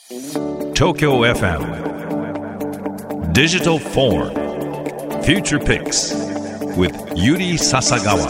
Tokyo FM Digital Forum Future Picks with Yuri Sasagawa.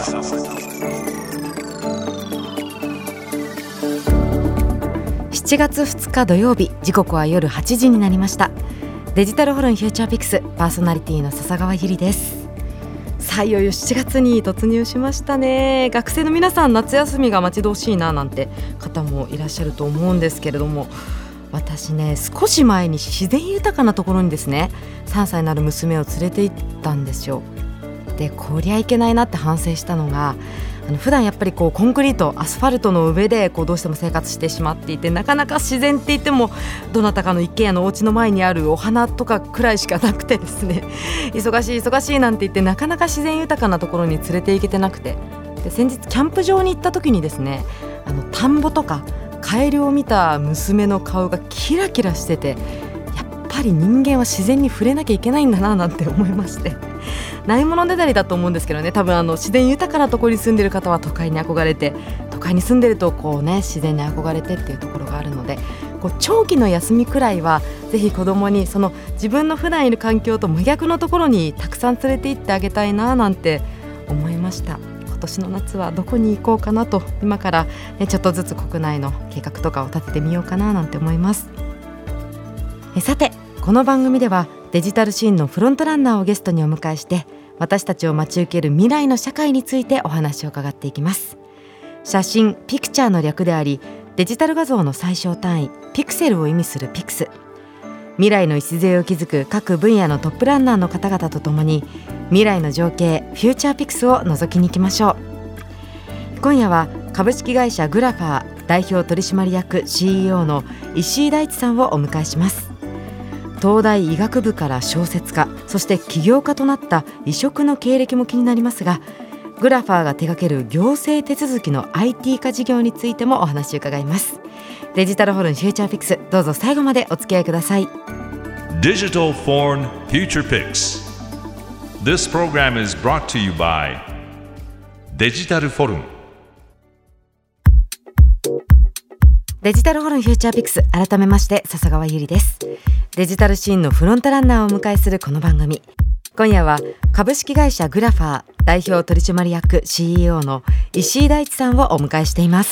7月2日土曜日、時刻は夜8時になりました。デジタルホルンフューチャーピクスパーソナリティの笹川ゆりです。さあ、いよいよ7月に突入しましたね。学生の皆さん、夏休みが待ち遠しいななんて方もいらっしゃると思うんですけれども、私ね、少し前に自然豊かなところにですね、3歳になる娘を連れて行ったんですよ。で、こりゃいけないなって反省したのが、普段やっぱりコンクリート、アスファルトの上でどうしても生活してしまっていて、なかなか自然って言ってもどなたかの一軒家のお家の前にあるお花とかくらいしかなくてですね、忙しいなんて言ってなかなか自然豊かなところに連れて行けてなくて、で先日キャンプ場に行った時にですね、田んぼとかカエルを見た娘の顔がキラキラしてて、やっぱり人間は自然に触れなきゃいけないんだななんて思いまして、ないものねだりだと思うんですけどね、多分自然豊かなところに住んでる方は都会に憧れて、都会に住んでると自然に憧れてっていうところがあるので、長期の休みくらいはぜひ子供にその自分の普段いる環境と真逆のところにたくさん連れて行ってあげたいななんて思いました。今年の夏はどこに行こうかなと、今から、ちょっとずつ国内の計画とかを立ててみようかななんて思います。さて、この番組ではデジタルシーンのフロントランナーをゲストにお迎えして、私たちを待ち受ける未来の社会についてお話を伺っていきます。写真、ピクチャーの略であり、デジタル画像の最小単位ピクセルを意味するピクス。未来の礎を築く各分野のトップランナーの方々とともに、未来の情景フューチャーピクスを覗きに行きましょう。今夜は株式会社グラファー代表取締役 CEO の石井大地さんをお迎えします。東大医学部から小説家、そして起業家となった異色の経歴も気になりますが、グラファーが手掛ける行政手続きの IT 化事業についてもお話を伺います。デジタルホルンフューチャーピクス、どうぞ最後までお付き合いください。 Digital Forum Future Picks. This program is brought to you by デジタルフォルン。 デジタルホルンフューチャーピクス、改めまして笹川ゆりです。デジタルシーンのフロントランナーをお迎えするこの番組、今夜は株式会社グラファー代表取締役 CEO の石井大地さんをお迎えしています。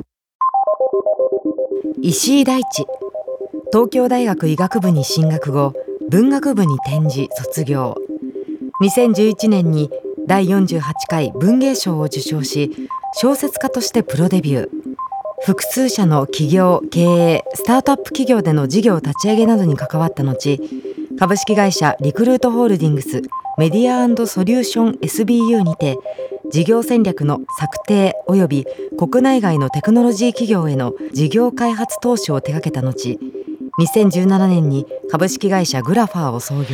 石井大地、東京大学医学部に進学後、文学部に転じ卒業。2011年に第48回文芸賞を受賞し、小説家としてプロデビュー。複数社の起業、経営、スタートアップ企業での事業立ち上げなどに関わった後、株式会社リクルートホールディングスメディア&ソリューション SBU にて事業戦略の策定及び国内外のテクノロジー企業への事業開発投資を手掛けた後、2017年に株式会社グラファーを創業。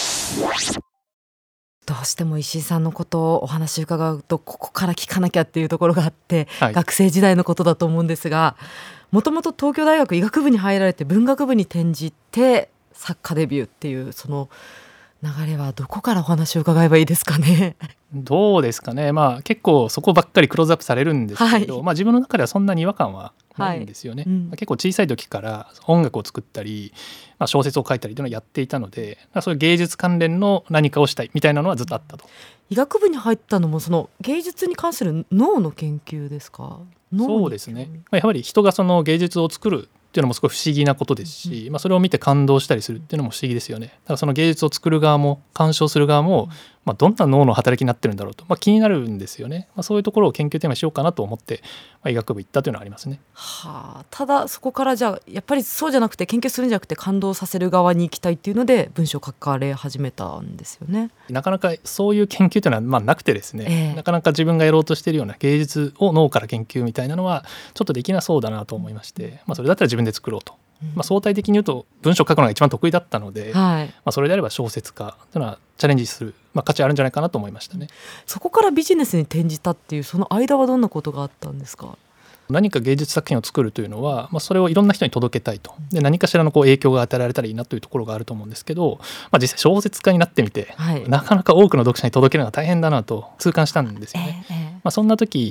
どうしても石井さんのことをお話を伺うと、ここから聞かなきゃっていうところがあって、学生時代のことだと思うんですが、もともと東京大学医学部に入られて文学部に転じて作家デビューっていう、その流れはどこからお話を伺えばいいですかね。 どうですかね、結構そこばっかりクローズアップされるんですけど、自分の中ではそんなに違和感はないんですよね。結構小さい時から音楽を作ったり、小説を書いたりというのをやっていたので、そういう芸術関連の何かをしたいみたいなのはずっとあったと。 医学部に入ったのもその芸術に関する脳の研究ですか？ そうですね、やはり人がその芸術を作るっていうのもすごい不思議なことですし、それを見て感動したりするっていうのも不思議ですよね。だからその芸術を作る側も鑑賞する側も、どんな脳の働きになってるんだろうと、気になるんですよね。そういうところを研究テーマにしようかなと思って、医学部行ったというのはありますね。 ただそこからじゃあやっぱりそうじゃなくて、研究するんじゃなくて感動させる側に行きたいっていうので文章を書かれ始めたんですよね。 なかなかそういう研究というのはなくてですね、なかなか自分がやろうとしているような芸術を脳から研究みたいなのはちょっとできなそうだなと思いまして、それだったら自分で作ろうと。相対的に言うと文章を書くのが一番得意だったので、それであれば小説家というのはチャレンジする、価値あるんじゃないかなと思いましたね。 そこからビジネスに転じたっていう、その間はどんなことがあったんですか？ 何か芸術作品を作るというのは、それをいろんな人に届けたいと。で、何かしらの影響が与えられたらいいなというところがあると思うんですけど、実際小説家になってみて、なかなか多くの読者に届けるのが大変だなと痛感したんですよね。そんな時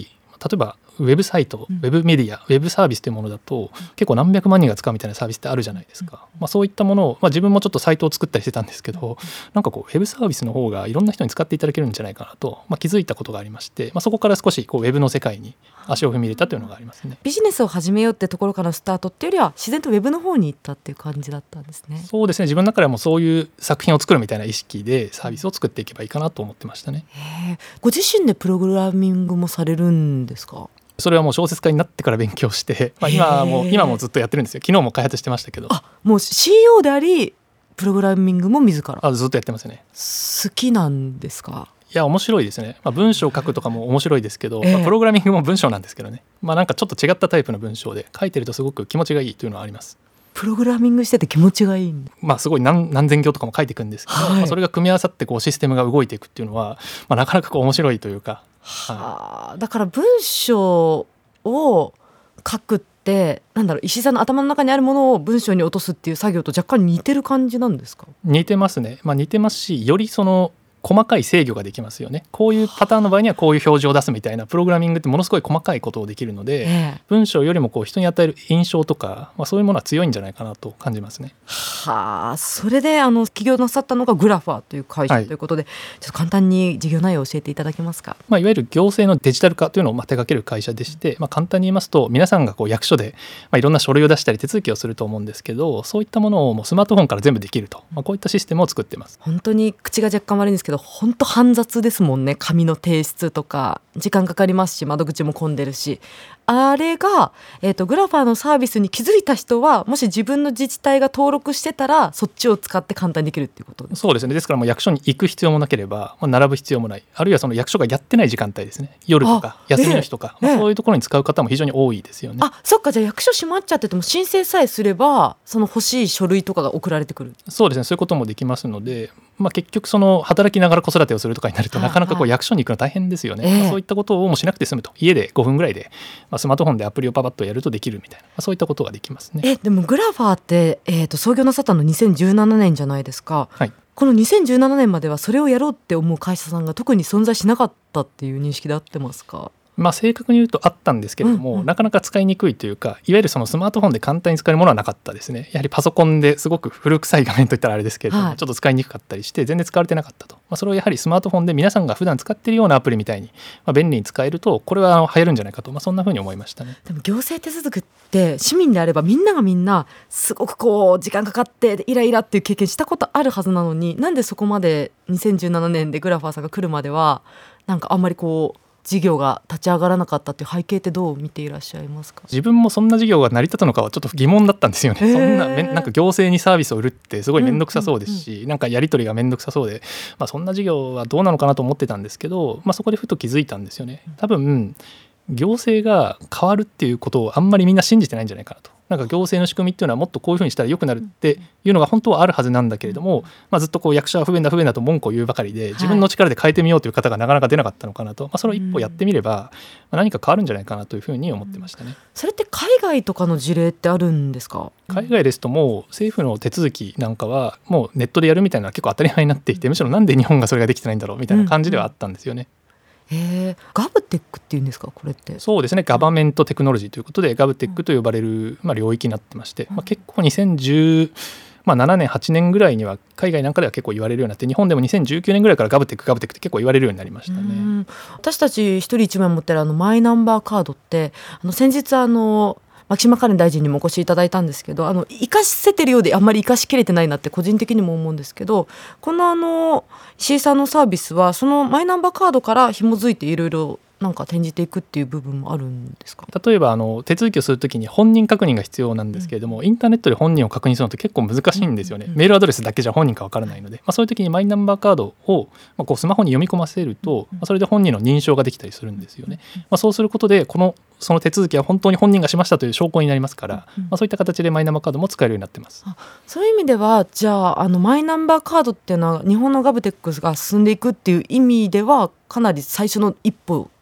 えばウェブサイト、ウェブメディア、ウェブサービスというものだと結構何百万人が使うみたいなサービスってあるじゃないですか。そういったものを、自分もちょっとサイトを作ったりしてたんですけど、なんかこうウェブサービスの方がいろんな人に使っていただけるんじゃないかなと、気づいたことがありまして、そこから少しこうウェブの世界に足を踏み入れたというのがありますね。 ビジネスを始めようってところからのスタートっていうよりは自然とウェブの方に行ったっていう感じだったんですね。 そうですね、自分の中ではもうそういう作品を作るみたいな意識でサービスを作っていけばいいかなと思ってましたね。 ご自身でプログラミングもされるんですか？ それはもう小説家になってから勉強して、今もずっとやってるんですよ。昨日も開発してましたけど。 もう CEO でありプログラミングも自らずっとやってますね。 好きなんですか？ いや面白いですね。文章を書くとかも面白いですけど、プログラミングも文章なんですけどね、なんかちょっと違ったタイプの文章で書いてるとすごく気持ちがいいというのはあります。 プログラミングしてて気持ちがいいんだ。 すごい何千行とかも書いていくんですけど、それが組み合わさってこうシステムが動いていくっていうのは、なかなかこう面白いというか、 だから文章を書くって石井さんの頭の中にあるものを文章に落とすっていう作業と若干似てる感じなんですか？ 似てますね。似てますし、よりその細かい制御ができますよね。こういうパターンの場合にはこういう表示を出すみたいな、プログラミングってものすごい細かいことをできるので、文章よりもこう人に与える印象とか、そういうものは強いんじゃないかなと感じますね。 それで起業なさったのがグラファーという会社ということで、ちょっと簡単に事業内容を教えていただけますか？ いわゆる行政のデジタル化というのを手掛ける会社でして、簡単に言いますと、皆さんがこう役所でいろんな書類を出したり手続きをすると思うんですけど、そういったものをもうスマートフォンから全部できると、こういったシステムを作っています。 本当に口が若干悪いんですけど、本当煩雑ですもんね。紙の提出とか時間かかりますし、窓口も混んでるし、あれが、グラファーのサービスに気づいた人は、もし自分の自治体が登録してたらそっちを使って簡単にできるっていうことですか？ そうですね。ですからもう役所に行く必要もなければ、並ぶ必要もない、あるいはその役所がやってない時間帯ですね、夜とか休みの日とか、そういうところに使う方も非常に多いですよね。 そっか。じゃあ役所閉まっちゃってても申請さえすればその欲しい書類とかが送られてくる。 そうですね、そういうこともできますので、結局その働きながら子育てをするとかになると、なかなかこう役所に行くの大変ですよね。そういったことをもうしなくて済むと、家で5分ぐらいで、スマートフォンでアプリをパパッとやるとできるみたいな、そういったことができますね。 でもグラファーって、創業なさったの2017年じゃないですか。この2017年まではそれをやろうって思う会社さんが特に存在しなかったっていう認識で合ってますか？ 正確に言うとあったんですけれども、なかなか使いにくいというか、いわゆるそのスマートフォンで簡単に使えるものはなかったですね。やはりパソコンですごく古臭い画面といったらあれですけれども、ちょっと使いにくかったりして全然使われてなかったと。それをやはりスマートフォンで皆さんが普段使っているようなアプリみたいに、便利に使えると、これは流行るんじゃないかと、そんなふうに思いましたね。 でも行政手続きって市民であればみんなすごくこう時間かかってイライラっていう経験したことあるはずなのに、なんでそこまで2017年でグラファーさんが来るまではあんまりこう事業が立ち上がらなかったっていう背景ってどう見ていらっしゃいますか？ 自分もそんな事業が成り立つのかはちょっと疑問だったんですよね。そんななんか行政にサービスを売るってすごい面倒くさそうですし、なんかやり取りが面倒くさそうで、そんな事業はどうなのかなと思ってたんですけど、そこでふと気づいたんですよね。多分行政が変わるっていうことをあんまりみんな信じてないんじゃないかなと。なんか行政の仕組みっていうのはもっとこういうふうにしたら良くなるっていうのが本当はあるはずなんだけれども、ずっとこう役所は不便だと文句を言うばかりで、自分の力で変えてみようという方がなかなか出なかったのかなと、それを一歩やってみれば何か変わるんじゃないかなというふうに思ってましたね。 それって海外とかの事例ってあるんですか？ 海外ですともう政府の手続きなんかはもうネットでやるみたいなのは結構当たり前になっていて、むしろなんで日本がそれができてないんだろうみたいな感じではあったんですよね。 ガブテックっていうんですか、これって？ そうですね、ガバメントテクノロジーということでガブテックと呼ばれる、領域になってまして、結構2017年8年ぐらいには海外なんかでは結構言われるようになって、日本でも2019年ぐらいからガブテックって結構言われるようになりましたね。 私たち一人一枚持ってるマイナンバーカードって先日牧島かれん大臣にもお越しいただいたんですけど、生かせてるようであんまり生かしきれてないなって個人的にも思うんですけど、この石井さんのサービスはそのマイナンバーカードから紐づいていろいろ転じていくっていう部分もあるんですか？ 例えば手続きをするときに本人確認が必要なんですけれども、インターネットで本人を確認するのって結構難しいんですよね。メールアドレスだけじゃ本人か分からないので、そういう時にマイナンバーカードをこうスマホに読み込ませると、それで本人の認証ができたりするんですよね。そうすることでその手続きは本当に本人がしましたという証拠になりますから、そういった形でマイナンバーカードも使えるようになってます。 そういう意味ではじゃあマイナンバーカードっていうのは日本のガブテックが進んでいくっていう意味ではかなり最初の一歩だっ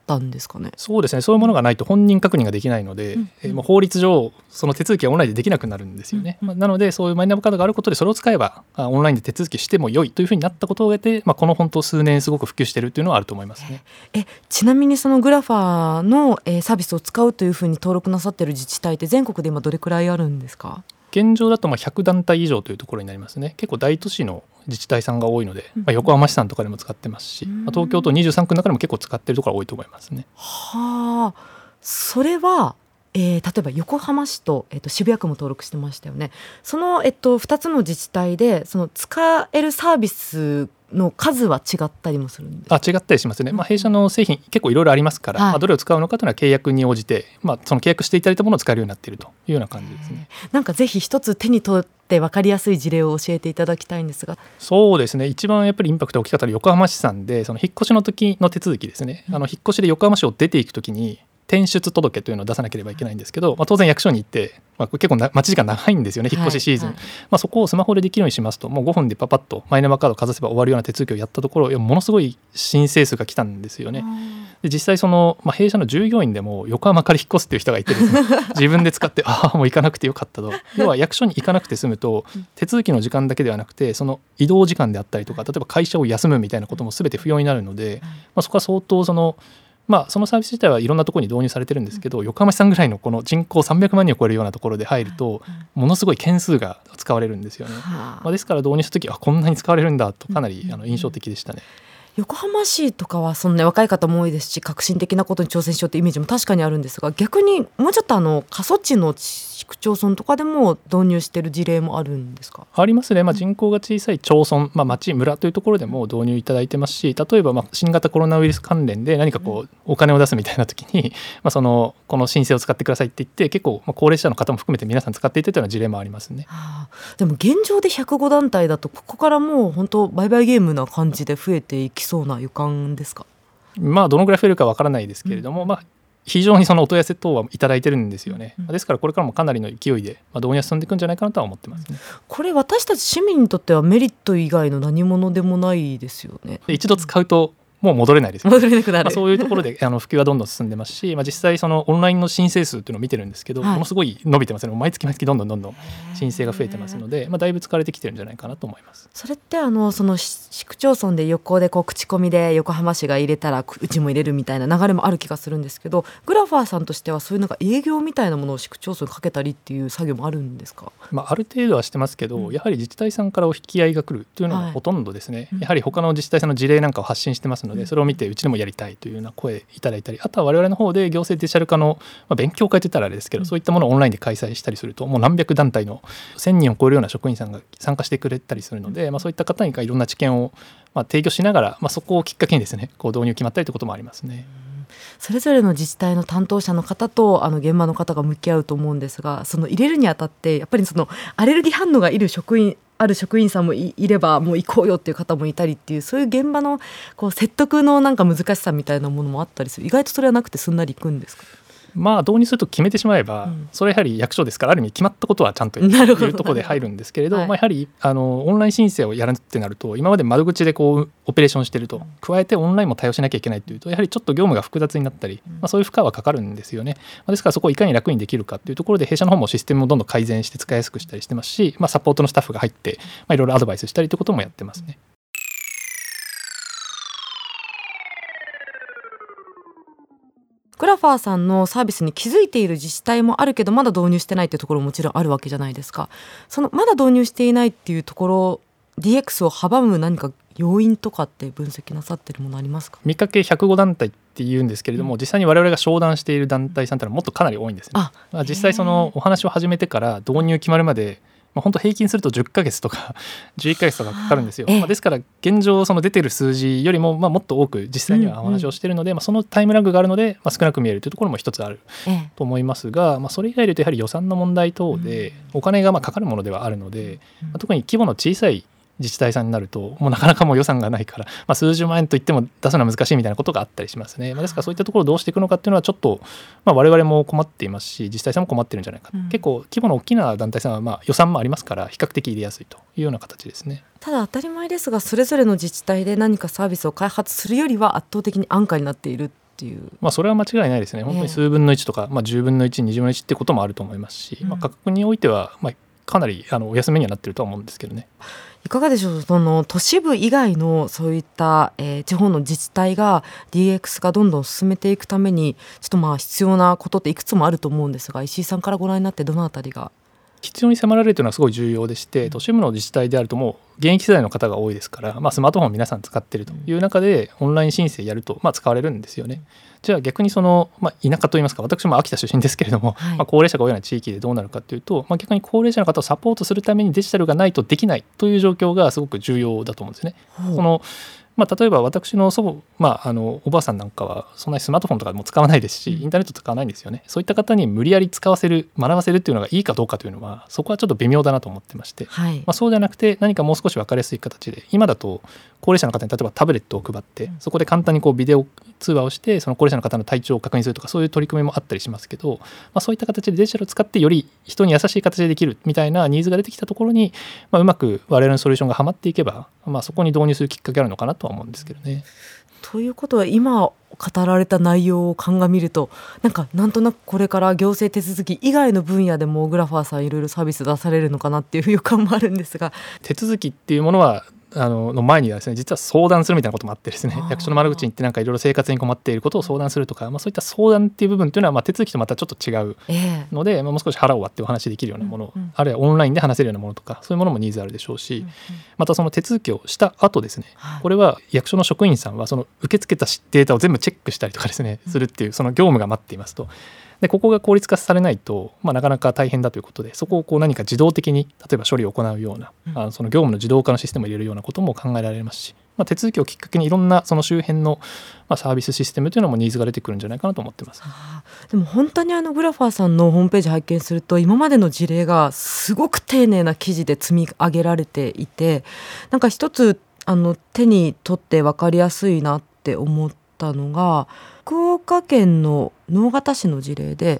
ったんですかね。 そうですね、そういうものがないと本人確認ができないので、もう法律上その手続きはオンラインでできなくなるんですよね。なのでそういうマイナンバーカードがあることでそれを使えばオンラインで手続きしても良いというふうになったことを得て、この本当数年すごく普及しているというのはあると思いますね。 ちなみにそのグラファーのサービスを使うというふうに登録なさっている自治体って全国で今どれくらいあるんですか？ 現状だと100団体以上というところになりますね。結構大都市の自治体さんが多いので、横浜市さんとかでも使ってますし、東京都23区の中でも結構使っているところが多いと思いますね。 はあ、それは、例えば横浜市と、渋谷区も登録してましたよね。その、2つの自治体でその使えるサービスの数は違ったりもするんですか？ 違ったりしますね。弊社の製品結構いろいろありますから、どれを使うのかというのは契約に応じて、その契約していただいたものを使えるようになっているというような感じですね。 なんかぜひ一つ手に取って分かりやすい事例を教えていただきたいんですが。 そうですね、一番やっぱりインパクトが大きかったのは横浜市さんで、その引っ越しの時の手続きですね。引っ越しで横浜市を出ていくときに転出届というのを出さなければいけないんですけど、当然役所に行って、結構待ち時間長いんですよね、引っ越しシーズン。そこをスマホでできるようにしますと、もう5分でパパッとマイナンバーカードをかざせば終わるような手続きをやったところ、ものすごい申請数が来たんですよね。で実際その、弊社の従業員でも横浜から引っ越すっていう人がいてですね、自分で使ってもう行かなくてよかったと。要は役所に行かなくて済むと、手続きの時間だけではなくてその移動時間であったりとか、例えば会社を休むみたいなことも全て不要になるので、そこは相当そのサービス自体はいろんなところに導入されてるんですけど、横浜市さんぐらいのこの人口300万人を超えるようなところで入ると、ものすごい件数が使われるんですよね。ですから導入した時こんなに使われるんだとかなり印象的でしたね。 横浜市とかはその、若い方も多いですし、革新的なことに挑戦しようというイメージも確かにあるんですが、逆にもうちょっと過疎地の市区町村とかでも導入している事例もあるんですか？ ありますね。人口が小さい町村、町村というところでも導入いただいてますし、例えば新型コロナウイルス関連で何かお金を出すみたいな時に、この申請を使ってくださいって言って結構高齢者の方も含めて皆さん使っていたというような事例もありますね。 でも現状で105団体だとここからもう本当売買ゲームな感じで増えていきそうな予感ですか？ どのぐらい増えるかわからないですけれども、非常にそのお問い合わせ等はいただいてるんですよね。ですからこれからもかなりの勢いで導入は進んでいくんじゃないかなとは思ってますね。 これ私たち市民にとってはメリット以外の何物でもないですよね。 一度使うともう戻れないですよね。 戻れなくなる、 そういうところで普及はどんどん進んでますし、実際そのオンラインの申請数っていうのを見てるんですけど、ものすごい伸びてますね。毎月どんどん申請が増えてますので、だいぶ使われてきてるんじゃないかなと思います。 それってその市区町村で横で口コミで横浜市が入れたらうちも入れるみたいな流れもある気がするんですけど、グラファーさんとしてはそういう営業みたいなものを市区町村にかけたりっていう作業もあるんですか？ ある程度はしてますけど、やはり自治体さんからお引き合いが来るというのがほとんどですね。やはり他の自治体さんの事例なんかを発信してますので、それを見てうちでもやりたいというような声いただいたり、あとは我々の方で行政デジタル化の、勉強会といったらあれですけど、そういったものをオンラインで開催したりすると、もう何百団体の1000人を超えるような職員さんが参加してくれたりするので、そういった方にいろんな知見を提供しながら、そこをきっかけにですね導入決まったりということもありますね。 それぞれの自治体の担当者の方と現場の方が向き合うと思うんですが、その入れるにあたってやっぱりそのアレルギー反応がある職員さんも いれば、もう行こうよっていう方もいたりっていう、そういう現場の説得の難しさみたいなものもあったりする。意外とそれはなくてすんなり行くんですか？ 導入すると決めてしまえば、それはやはり役所ですから、ある意味決まったことはちゃんと言うところで入るんですけれど、やはりオンライン申請をやるってなると、今まで窓口でオペレーションしてると、加えてオンラインも対応しなきゃいけないというと、やはりちょっと業務が複雑になったり、そういう負荷はかかるんですよね。ですからそこをいかに楽にできるかというところで、弊社の方もシステムをどんどん改善して使いやすくしたりしてますし、サポートのスタッフが入っていろいろアドバイスしたりということもやってますね。 グラファーさんのサービスに気づいている自治体もあるけど、まだ導入してないっていうところももちろんあるわけじゃないですか。そのまだ導入していないっていうところ、 DX を阻む何か要因とかって分析なさってるものありますか？ 見かけ105団体っていうんですけれども、実際に我々が商談している団体さんってのはもっとかなり多いんですね。実際そのお話を始めてから導入決まるまで、本当平均すると10ヶ月とか11ヶ月とかかかるんですよ。ですから現状その出てる数字よりももっと多く実際にはお話をしているので、そのタイムラグがあるので、少なく見えるというところも一つあると思いますが、それ以外で言うとやはり予算の問題等でお金がかかるものではあるので、特に規模の小さい自治体さんになるともうなかなかもう予算がないから、数十万円といっても出すのは難しいみたいなことがあったりしますね。ですからそういったところをどうしていくのかっていうのはちょっと、我々も困っていますし、自治体さんも困ってるんじゃないか、結構規模の大きな団体さんは予算もありますから比較的入れやすいというような形ですね。 ただ当たり前ですが、それぞれの自治体で何かサービスを開発するよりは圧倒的に安価になっているっっていう、 それは間違いないですね。本当に数分の1とか、10分の1、20分の1ってこともあると思いますし、価格においてはかなりお安めにはなってるとは思うんですけどね。 いかがでしょう、その都市部以外のそういった、地方の自治体が DX がどんどん進めていくためにちょっと必要なことっていくつもあると思うんですが、石井さんからご覧になってどのあたりが必要に迫られるというのはすごい重要でして、都市部の自治体であるともう現役世代の方が多いですから、スマートフォンを皆さん使っているという中でオンライン申請やると使われるんですよね。じゃあ逆に田舎といいますか、私も秋田出身ですけれども、高齢者が多いような地域でどうなるかというと、逆に高齢者の方をサポートするためにデジタルがないとできないという状況がすごく重要だと思うんですね。例えば私の祖母、おばあさんなんかはそんなにスマートフォンとかも使わないですし、インターネット使わないんですよね。そういった方に無理やり使わせる、学ばせるっていうのがいいかどうかというのは、そこはちょっと微妙だなと思ってまして、そうではなくて何かもう少し分かりやすい形で、今だと高齢者の方に例えばタブレットを配って、そこで簡単にビデオ通話をしてその高齢者の方の体調を確認するとか、そういう取り組みもあったりしますけど、そういった形でデジタルを使ってより人に優しい形でできるみたいなニーズが出てきたところに、うまく我々のソリューションがはまっていけば、そこに導入するきっかけあるのかなとは思うんですけどね。 ということは今語られた内容を鑑みると、なんとなくこれから行政手続き以外の分野でもグラファーさんいろいろサービス出されるのかなっていう予感もあるんですが、 手続きっていうものはの前にはですね、実は相談するみたいなこともあってですね、役所の窓口に行っていろいろ生活に困っていることを相談するとか、そういった相談っていう部分というのは手続きとまたちょっと違うので、もう少し腹を割ってお話しできるようなもの、あるいはオンラインで話せるようなものとか、そういうものもニーズあるでしょうし、またその手続きをした後ですね、これは役所の職員さんはその受け付けたデータを全部チェックしたりとかですね、するっていうその業務が待っていますと。でここが効率化されないと、なかなか大変だということで、そこを何か自動的に例えば処理を行うような、その業務の自動化のシステムを入れるようなことも考えられますし、手続きをきっかけにいろんなその周辺のサービスシステムというのもニーズが出てくるんじゃないかなと思ってます。 でも本当にグラファーさんのホームページ拝見すると、今までの事例がすごく丁寧な記事で積み上げられていて、一つ手に取って分かりやすいなって思ったのが、福岡県の直方市の事例で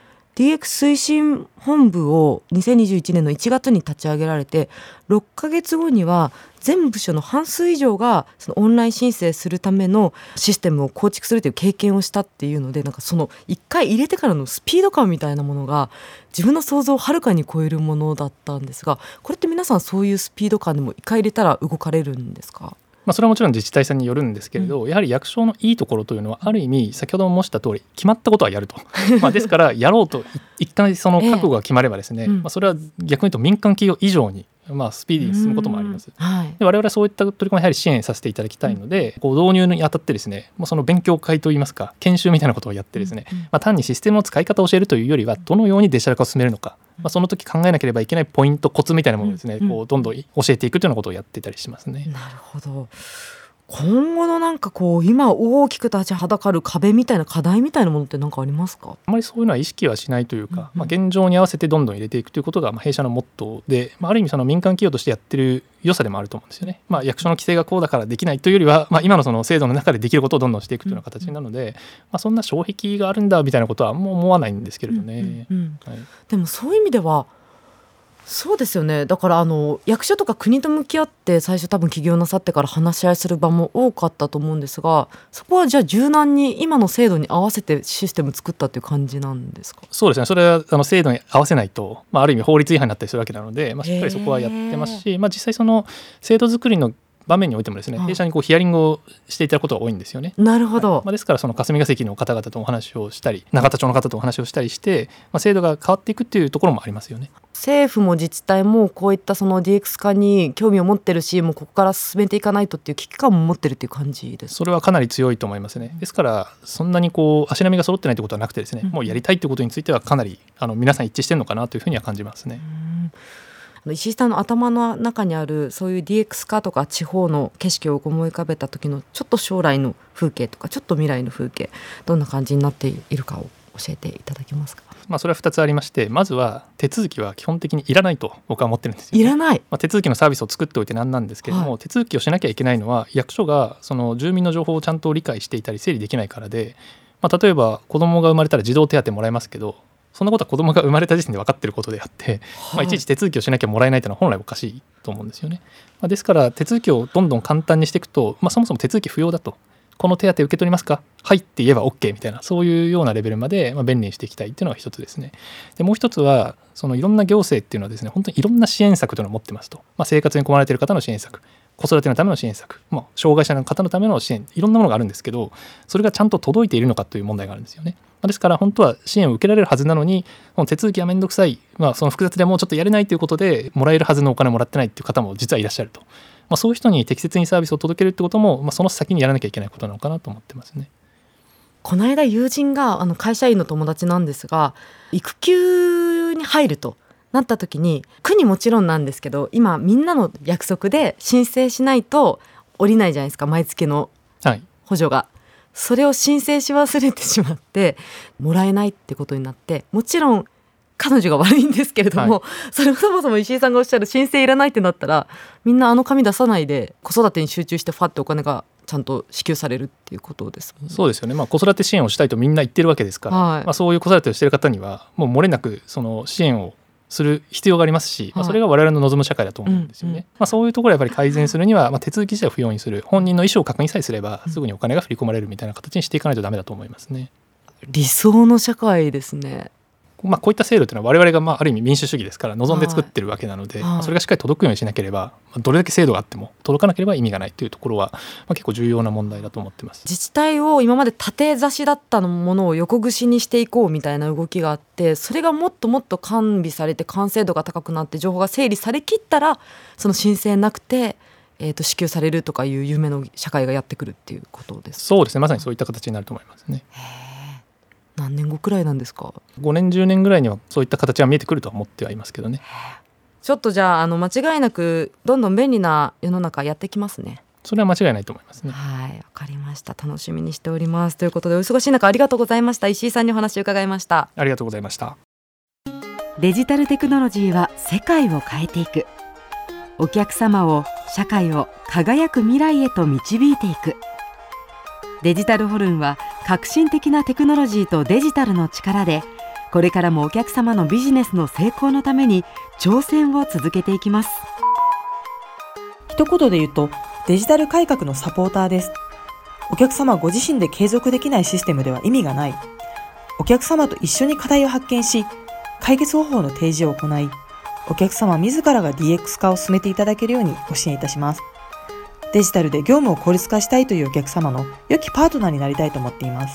DX 推進本部を2021年の1月に立ち上げられて、6ヶ月後には全部署の半数以上がそのオンライン申請するためのシステムを構築するという経験をしたっていうので、その1回入れてからのスピード感みたいなものが自分の想像をはるかに超えるものだったんですが、これって皆さんそういうスピード感でも1回入れたら動かれるんですか？ それはもちろん自治体さんによるんですけれど、やはり役所のいいところというのはある意味先ほども申した通り決まったことはやるとですからやろうと一回その覚悟が決まればですね、それは逆に言うと民間企業以上にスピーディーに進むこともあります。で我々はそういった取り組みをやはり支援させていただきたいので、導入にあたってですね、その勉強会といいますか研修みたいなことをやってですね、単にシステムの使い方を教えるというよりは、どのようにデジタル化を進めるのか、その時考えなければいけないポイント、コツみたいなものをですね、どんどん教えていくというようなことをやっていたりしますね。 なるほど。今後の今大きく立ちはだかる壁みたいな課題みたいなものって何かありますか？ あまりそういうのは意識はしないというか、現状に合わせてどんどん入れていくということが弊社のモットーで、ある意味その民間企業としてやってる良さでもあると思うんですよね。役所の規制がこうだからできないというよりは、今のその制度の中でできることをどんどんしていくというような形なので、そんな障壁があるんだみたいなことはもう思わないんですけれどね。 でもそういう意味ではそうですよね。だから役所とか国と向き合って最初多分起業なさってから話し合いする場も多かったと思うんですが、そこはじゃあ柔軟に今の制度に合わせてシステム作ったっていう感じなんですか？ そうですね。それは制度に合わせないと、ある意味法律違反になったりするわけなので、しっかりそこはやってますし、実際その制度作りの場面においてもですね、弊社にヒアリングをしていただくことが多いんですよね。 なるほど。 ですからその霞が関の方々とお話をしたり、永田町の方とお話をしたりして、制度が変わっていくっていうところもありますよね。 政府も自治体もこういったその DX 化に興味を持ってるし、もうここから進めていかないとっていう危機感も持ってるっていう感じです。 それはかなり強いと思いますね。ですからそんなに足並みが揃ってないということはなくてですね、もうやりたいということについてはかなり皆さん一致してるのかなというふうには感じますね。 石井さんの頭の中にあるそういう DX 化とか地方の景色を思い浮かべた時のちょっと将来の風景とかちょっと未来の風景、どんな感じになっているかを教えていただけますか？ それは2つありまして、まずは手続きは基本的にいらないと僕は思ってるんですよね。 いらない、 手続きのサービスを作っておいてなんなんですけれども、手続きをしなきゃいけないのは役所がその住民の情報をちゃんと理解していたり整理できないからで、例えば子供が生まれたら児童手当もらえますけど、そんなことは子供が生まれた時点で分かっていることであって、いちいち手続きをしなきゃもらえないというのは本来おかしいと思うんですよね。ですから手続きをどんどん簡単にしていくと、そもそも手続き不要だと、 この手当受け取りますか、はいって言えば OK みたいな、そういうようなレベルまで便利にしていきたいっていうのが一つですね。でもう一つは、そのいろんな行政っていうのはですね、本当にいろんな支援策というのを持ってますと、生活に困られている方の支援策、子育てのための支援策、障害者の方のための支援、いろんなものがあるんですけど、それがちゃんと届いているのかという問題があるんですよね。ですから本当は支援を受けられるはずなのに、手続きはめんどくさい、その複雑でもうちょっとやれないということでもらえるはずのお金をもらってないという方も実はいらっしゃると、そういう人に適切にサービスを届けるってことも、その先にやらなきゃいけないことなのかなと思ってますね。 この間友人が会社員の友達なんですが、育休に入るとなった時に、国もちろんなんですけど、今みんなの約束で申請しないと降りないじゃないですか、毎月の補助が、はい、それを申請し忘れてしまってもらえないってことになって、もちろん彼女が悪いんですけれども、はい、それをそもそも石井さんがおっしゃる申請いらないってなったら、みんな紙出さないで子育てに集中してファッてお金がちゃんと支給されるっていうことですもんね。 そうですよね、子育て支援をしたいとみんな言ってるわけですから、はい、そういう子育てをしている方にはもう漏れなくその支援をする必要がありますし、それが我々の望む社会だと思うんですよね。そういうところをやっぱり改善するには、手続き自体を不要にする、本人の意思を確認さえすればすぐにお金が振り込まれるみたいな形にしていかないとダメだと思いますね。 理想の社会ですね。 こういった制度というのは我々がある意味民主主義ですから望んで作ってるわけなので、それがしっかり届くようにしなければ、どれだけ制度があっても届かなければ意味がないというところは、結構重要な問題だと思ってます。 自治体を今まで縦差しだったものを横串にしていこうみたいな動きがあって、それがもっともっと完備されて完成度が高くなって情報が整理されきったら、その申請なくて支給されるとかいう夢の社会がやってくるっていうことです。 そうですね、まさにそういった形になると思いますね。 何年後くらいなんですか ？5年10年ぐらいにはそういった形は見えてくるとは思ってはいますけどね。 ちょっとじゃあ、間違いなくどんどん便利な世の中やってきますね。 それは間違いないと思いますね。 はい、わかりました。楽しみにしております。ということで、お忙しい中ありがとうございました。石井さんにお話を伺いました。 ありがとうございました。 デジタルテクノロジーは世界を変えていく。お客様を、社会を輝く未来へと導いていく。デジタルホルンは革新的なテクノロジーとデジタルの力で、これからもお客様のビジネスの成功のために挑戦を続けていきます。 一言で言うと、デジタル改革のサポーターです。お客様ご自身で継続できないシステムでは意味がない。お客様と一緒に課題を発見し、解決方法の提示を行い、お客様自らが DX 化を進めていただけるようにご支援いたします。デジタルで業務を効率化したいというお客様の良きパートナーになりたいと思っています。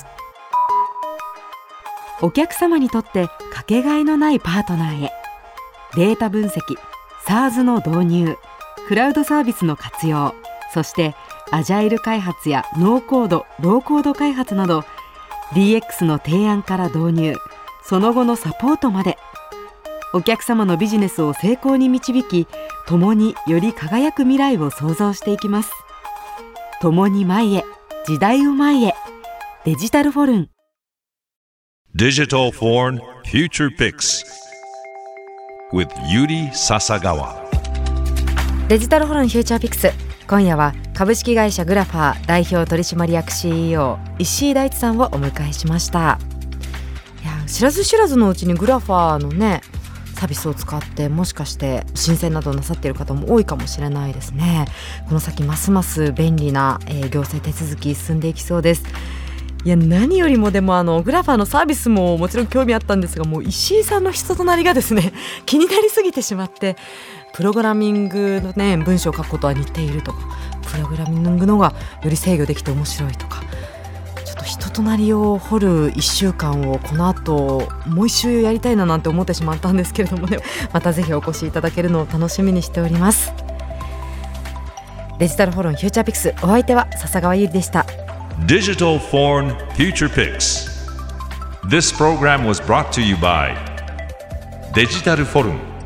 お客様にとってかけがえのないパートナーへ。データ分析、SaaS の導入、クラウドサービスの活用、そしてアジャイル開発やノーコード、ローコード開発など DX の提案から導入、その後のサポートまで、お客様のビジネスを成功に導き、共により輝く未来を創造していきます。共に前へ、時代を前へ。デジタルフォルン。 Digital Foreign Future Picks with Yuri Sasagawa。 デジタルフォルンフューチャーピックス、今夜は株式会社グラファー代表取締役 CEO 石井大地さんをお迎えしました。いや、知らず知らずのうちにグラファーのねサービスを使って、もしかして申請などなさっている方も多いかもしれないですね。この先ますます便利な行政手続き進んでいきそうです。いや、何よりもでもグラファーのサービスももちろん興味あったんですが、もう石井さんの人となりがですね気になりすぎてしまって、プログラミングのね文章を書くことは似ているとか、プログラミングのがより制御できて面白いとか、ちょっと人となりを掘る1週間をこの後もう1週やりたいななんて思ってしまったんですけれどもね、またぜひお越しいただけるのを楽しみにしております。デジタルフォルンフューチャーピックス、お相手は笹川ゆりでした。 Digital Foreign Future Picks. This program was brought to you by デジタルフォルン。